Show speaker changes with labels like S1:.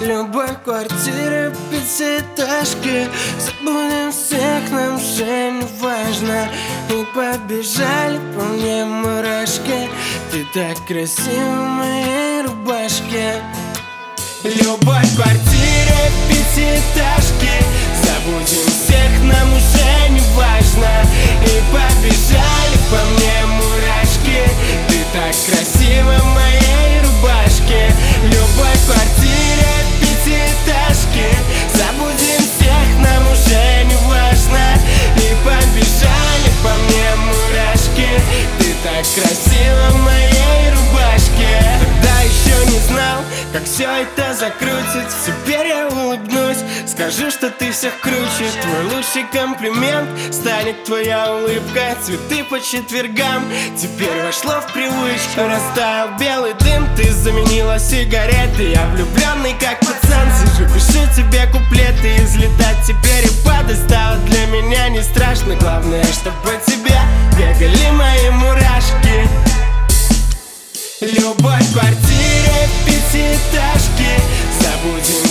S1: Любовь в квартире пятиэтажки. Забудем всех, нам уже не важно. И побежали по мне мурашки. Ты так красива в моей рубашке. Любовь в квартире пятиэтажки. Забудем всех, нам уже не важно. И побежали по мне мурашки. Ты так красива в моей рубашке. Любовь в квартире пятиэтажки. Забудем всех, нам уже не важно. И побежали по мне мурашки. Ты так красива в моей рубашке. Тогда еще не знал, как все это закрутится. Теперь я улыбнусь, скажу, что ты всех круче. Твой лучший комплимент станет твоя улыбка. Цветы по четвергам теперь вошло в привычку. Растаял белый дым, ты заменила сигареты. Я влюбленный как пацан, сижу, пишу тебе куплеты. Излетать теперь и падать стало для меня не страшно. Главное, чтобы по тебе бегали мои мурашки. Любовь в квартире пятиэтажки. Забудем